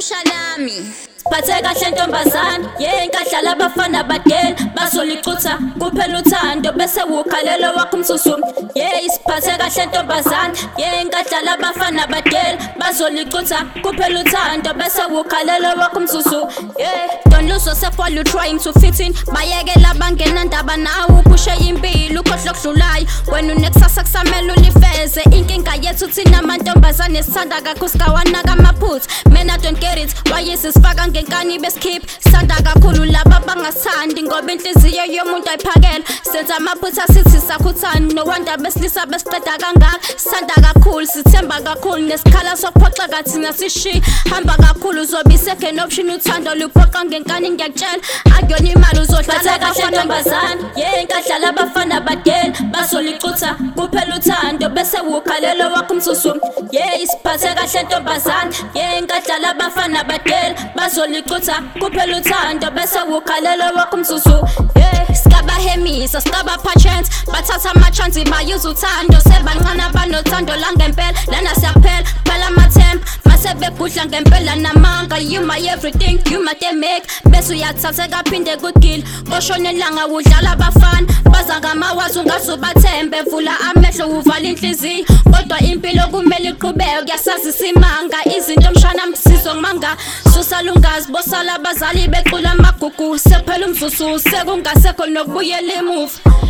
Shanami Siphathe kahle ntombazana yenkahlala abafana badela bazolicutha kuphela uthando bese ukhalelo wakho umsusu siphathe kahle ntombazana yenkahlala abafana badela bazolicutha kuphela uthando bese ukhalelo wakho umsusu don't lose yourself while you trying to fit in bayekela bangena ndaba nawe uphushe impilo ukhohlwa okudlulayo wena unekusasa kusamele ulifeze inkinga yethu thina amantombazane sithanda kakhulu sikawanaka amaphutha men I don't get it why isifaka ngenkani besikhip sithanda kakhulu laba bangasithandi ngoba inhliziyo yomuntu ayiphakela senza amaphutha sithi sakhuthani no wonder besilisa besiqeda kangaka sithanda kakhulu sithemba kakhulu nesikhala sokuphoxa kathina sishi hamba kakhulu uzobe second option uthando luphoqa ngenkani ngiyakutshela akuyona imali uzodlala kahle ntombazana yenkahlala abafana badela bazolicutha kuphela uthando bese ukhalelo wakho umsusu siphathe kahle ntombazana yenkahlala abafana badela bazolicutha kuphela uthando bese ukhalelo wakho umsusu sikabahemisa sikabapha chance bathatha ama-chance bayuza uthando sebancane abanothando langempela lana siyaphela phela amathemba masebegudla ngempela namanga you my everything you my make bese uyathathe kaphinde kudile koshona elanga udlala abafana baza ngamawazi ungazubathembe vula amehlo uvala inhliziyo kodwa impilo kumele iqhubeke kuyasazi simanga izinto mshana msizo ngimanga susa lungazi bosala abazali becula amagugu sephela umvusu sekungasekho nokubuyela emuva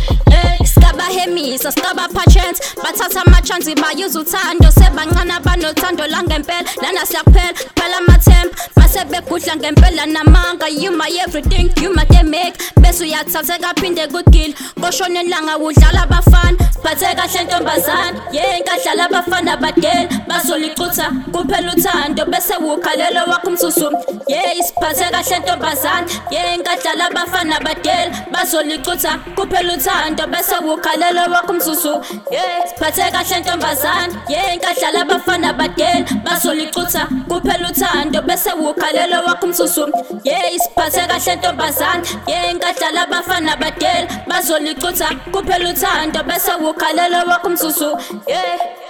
sikabahemisa sikabapha chance bathatha ama-chance bayuza uthando sebancane abanothando langempela lana siyaphela phela amathemba masebegudla ngempela namanga you my everything you my make bese uyathathe kaphinde kudile koshona elanga udlala abafana siphathe kahle ntombazana yenkahlala abafana badela bazolicutha kuphela uthando bese ukhalelo wakho umsusu siphathe kahle ntombazana yenkahlala abafana badela bazolicutha kuphela uthando bese ukhalelo wakho umsusu siphathe kahle ntombazana yenkahlala abafana badela bazolicutha kuphela uthando bese ukhalelo wakho umsusu siphathe kahle ntombazana yenkahlala abafana badela bazolicutha kuphela uthando bese ukhalelo wakho umsusu